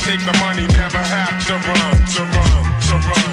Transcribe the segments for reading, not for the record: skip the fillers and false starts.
take the money, never have to run, to run, to run.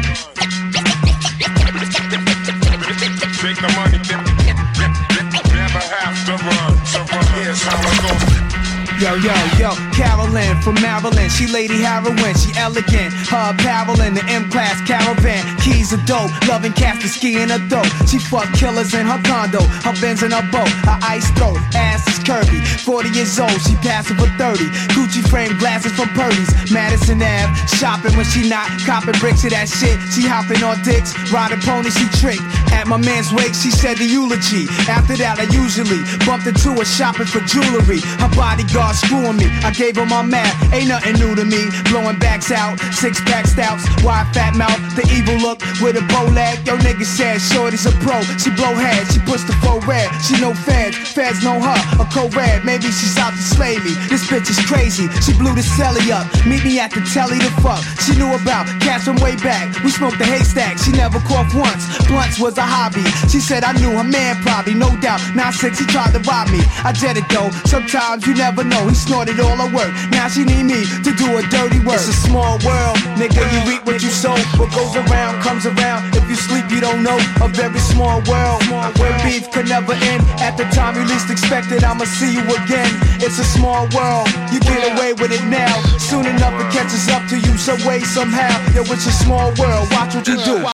Take the money, never have to run, to run. Here's how it goes. Yo, Carolyn from Maryland, she Lady Heroin, she elegant, her apparel in the M-Class Caravan, keys are dope, loving cats to ski in her dope, she fuck killers in her condo, her Benz in her boat, her ice throat, ass is curvy, 40 years old, she passing for 30, Gucci frame glasses from Purdy's, Madison Ave, shopping when she not, copping bricks of that shit, she hopping on dicks, riding pony, she tricked, at my man's wake, she said the eulogy, after that I usually bumped into her shopping for jewelry, her bodyguard screwing me, I gave her my map, ain't nothing new to me, blowing backs out, six-pack stouts, wide fat mouth, the evil look with a bow leg, yo nigga said shorty's a pro, she blow head, she push the full red, she know feds know her, a co-red, maybe she's out to slay me, this bitch is crazy, she blew the celly up, meet me at the telly to fuck, she knew about cats from way back, we smoked the haystack, she never coughed once, blunts was a hobby, she said I knew her man probably, no doubt, 9-6 he tried to rob me, I did it though, sometimes you never know, he snorted all her work, now she need me to do a dirty work. It's a small world, nigga, you reap what you sow. What goes around comes around. If you sleep, you don't know. A very small world where beef could never end. At the time you least expect it, I'ma see you again. It's a small world, you get away with it now. Soon enough it catches up to you, some way, somehow. Yo, it's a small world, watch what you do.